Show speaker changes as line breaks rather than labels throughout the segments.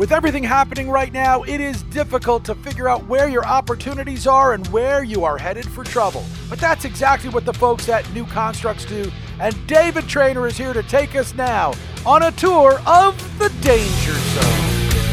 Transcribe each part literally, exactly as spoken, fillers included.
With everything happening right now, it is difficult to figure out where your opportunities are and where you are headed for trouble. But that's exactly what the folks at New Constructs do, and David Trainer is here to take us now on a tour of the Danger Zone.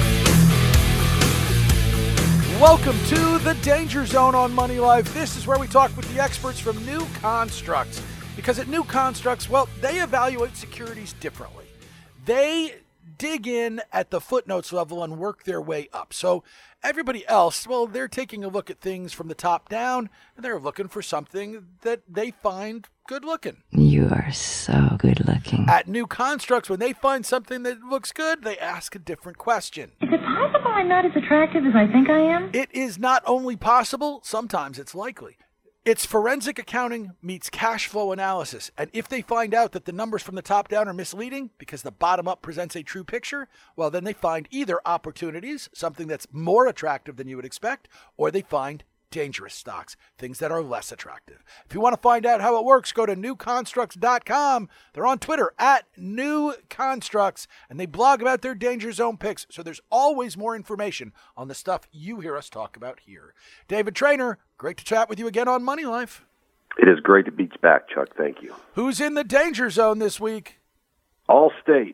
Welcome to the Danger Zone on Money Life. This is where we talk with the experts from New Constructs. Because at New Constructs, well, they evaluate securities differently. They dig in at the footnotes level and work their way up. So everybody else, well, they're taking a look at things from the top down, and they're looking for something that they find good looking.
You are so good looking.
At New Constructs, when they find something that looks good, they ask a different question.
Is it possible I'm not as attractive as I think I am?
It is not only possible, sometimes it's likely. It's forensic accounting meets cash flow analysis. And if they find out that the numbers from the top down are misleading because the bottom up presents a true picture, well, then they find either opportunities, something that's more attractive than you would expect, or they find dangerous stocks, things that are less attractive. If you want to find out how it works, go to new constructs dot com. They're on Twitter at New Constructs, and they blog about their Danger Zone picks. So there's always more information on the stuff you hear us talk about here. David Trainer, great to chat with you again on Money Life.
It is great to be back, Chuck. Thank you.
Who's in the Danger Zone this week?
Allstate.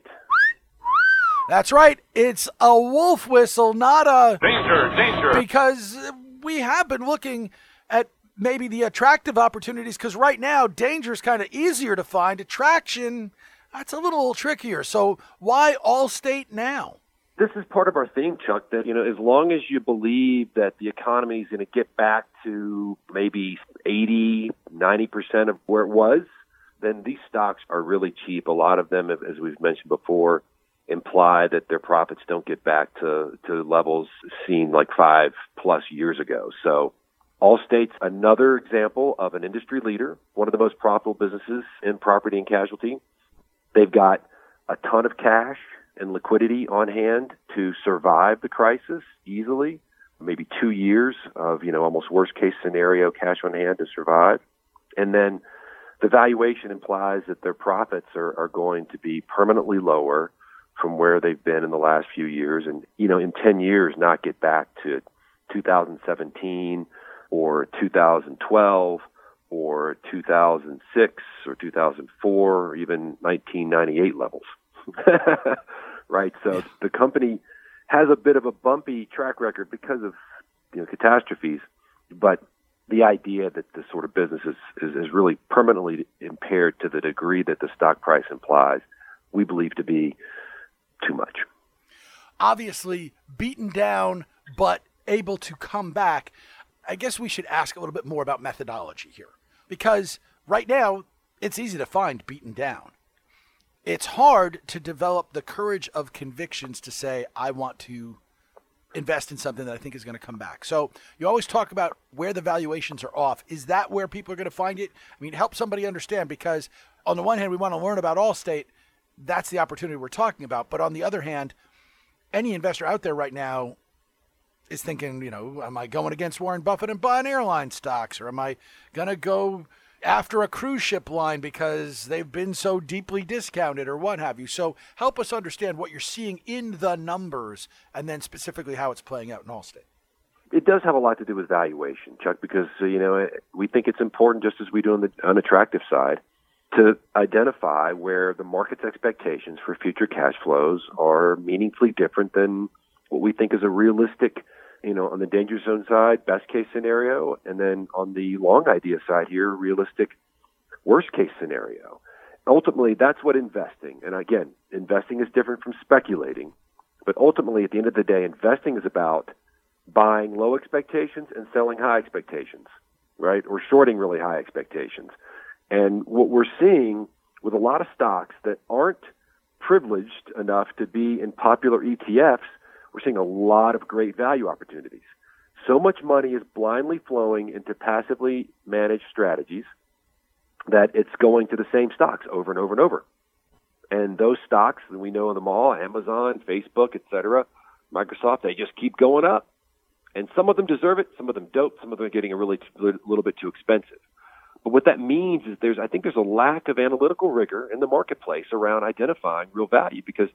That's right. It's a wolf whistle, not a...
Danger, danger.
Because we have been looking at maybe the attractive opportunities, because right now, danger is kind of easier to find. Attraction, that's a little trickier. So why Allstate now?
This is part of our theme, Chuck, that, you know, as long as you believe that the economy is going to get back to maybe eighty, ninety percent of where it was, then these stocks are really cheap. A lot of them, as we've mentioned before, imply that their profits don't get back to, to levels seen like five plus years ago. So Allstate's another example of an industry leader, one of the most profitable businesses in property and casualty. They've got a ton of cash and liquidity on hand to survive the crisis easily, maybe two years of, you know, almost worst case scenario cash on hand to survive. And then the valuation implies that their profits are, are going to be permanently lower from where they've been in the last few years, and, you know, in ten years not get back to two thousand seventeen or two thousand twelve or two thousand six or two thousand four or even nineteen ninety-eight levels. Right? So the company has a bit of a bumpy track record because of, you know, catastrophes, but the idea that this sort of business is, is, is really permanently impaired to the degree that the stock price implies, we believe to be too much.
Obviously beaten down, but able to come back. I guess we should ask a little bit more about methodology here, because right now it's easy to find beaten down. It's hard to develop the courage of convictions to say, I want to invest in something that I think is going to come back. So you always talk about where the valuations are off. Is that where people are going to find it? I mean, help somebody understand, because on the one hand, we want to learn about Allstate. That's the opportunity we're talking about. But on the other hand, any investor out there right now is thinking, you know, am I going against Warren Buffett and buying airline stocks? Or am I going to go after a cruise ship line because they've been so deeply discounted or what have you? So help us understand what you're seeing in the numbers and then specifically how it's playing out in Allstate.
It does have a lot to do with valuation, Chuck, because, uh, you know, we think it's important, just as we do on the unattractive side, to identify where the market's expectations for future cash flows are meaningfully different than what we think is a realistic, you know, on the danger zone side, best case scenario, and then on the long idea side here, realistic worst case scenario. Ultimately, that's what investing, and again, investing is different from speculating, but ultimately, at the end of the day, investing is about buying low expectations and selling high expectations, right? Or shorting really high expectations. And what we're seeing with a lot of stocks that aren't privileged enough to be in popular E T Fs, we're seeing a lot of great value opportunities. So much money is blindly flowing into passively managed strategies that it's going to the same stocks over and over and over. And those stocks, and we know them all, Amazon, Facebook, et cetera, Microsoft, they just keep going up. And some of them deserve it, some of them don't, some of them are getting a really a little bit too expensive. But what that means is there's, I think there's a lack of analytical rigor in the marketplace around identifying real value, because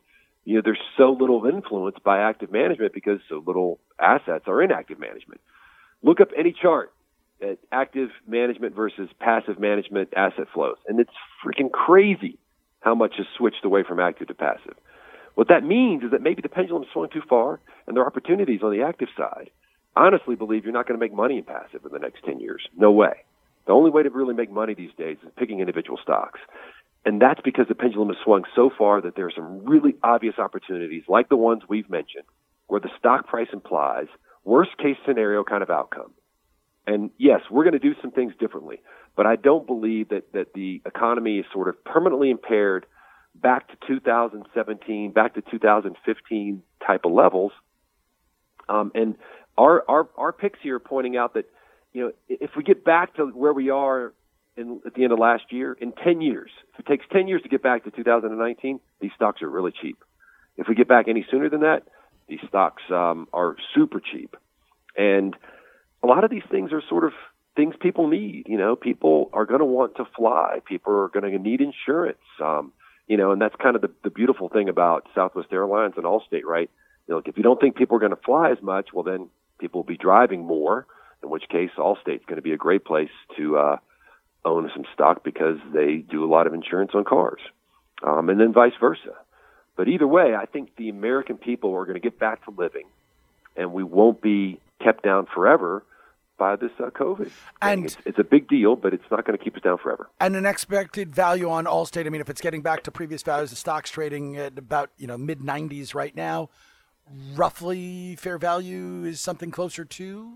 you know, there's so little influence by active management because so little assets are in active management. Look up any chart at active management versus passive management asset flows, and it's freaking crazy how much has switched away from active to passive. What that means is that maybe the pendulum swung too far, and there are opportunities on the active side. I honestly believe you're not going to make money in passive in the next ten years. No way. The only way to really make money these days is picking individual stocks. And that's because the pendulum has swung so far that there are some really obvious opportunities, like the ones we've mentioned, where the stock price implies worst case scenario kind of outcome. And yes, we're going to do some things differently, but I don't believe that, that the economy is sort of permanently impaired back to two thousand seventeen, back to two thousand fifteen type of levels. Um, and our, our, our picks here are pointing out that, you know, if we get back to where we are in, at the end of last year, in ten years, if it takes ten years to get back to two thousand nineteen, these stocks are really cheap. If we get back any sooner than that, these stocks um, are super cheap. And a lot of these things are sort of things people need. You know, people are going to want to fly. People are going to need insurance. Um, you know, and that's kind of the, the beautiful thing about Southwest Airlines and Allstate, right? You know, if you don't think people are going to fly as much, well, then people will be driving more, in which case Allstate's going to be a great place to uh, own some stock because they do a lot of insurance on cars, um, and then vice versa. But either way, I think the American people are going to get back to living, and we won't be kept down forever by this uh, COVID.
And
it's, it's a big deal, but it's not going to keep us down forever.
And an expected value on Allstate, I mean, if it's getting back to previous values, the stock's trading at about, you know, mid nineties right now. Roughly fair value is something closer to?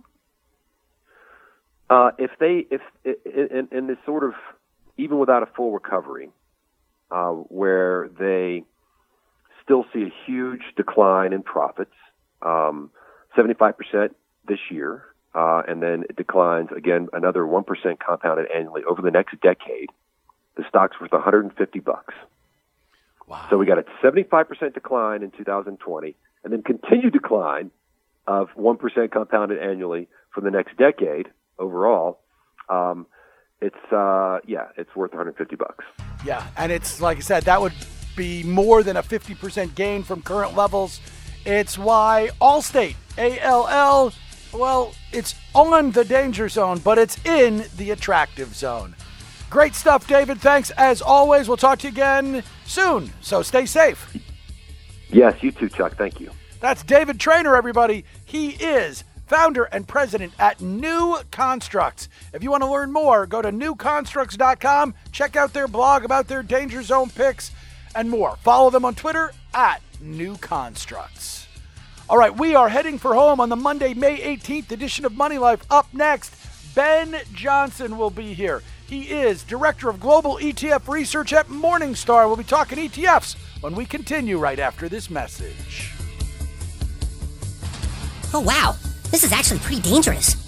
Uh, if they, if in, in this sort of, even without a full recovery, uh, where they still see a huge decline in profits, um, seventy-five percent this year, uh, and then it declines again another one percent compounded annually over the next decade. The stock's worth one hundred fifty bucks.
Wow.
So we got a seventy-five percent decline in two thousand twenty, and then continued decline of one percent compounded annually for the next decade overall. Um, it's, uh, yeah, it's worth one hundred fifty bucks.
Yeah, and it's, like I said, that would be more than a fifty percent gain from current levels. It's why Allstate, A L L, well, it's on the danger zone, but it's in the attractive zone. Great stuff, David. Thanks as always. We'll talk to you again soon, so stay safe.
Yes, you too, Chuck. Thank you.
That's David Traynor, everybody. He is founder and president at New Constructs. If you want to learn more, go to new constructs dot com. Check out their blog about their danger zone picks and more. Follow them on Twitter at New Constructs. All right, we are heading for home on the Monday, May eighteenth edition of Money Life. Up next, Ben Johnson will be here. He is Director of Global E T F Research at Morningstar. We'll be talking E T Fs when we continue right after this message.
Oh, wow. This is actually pretty dangerous.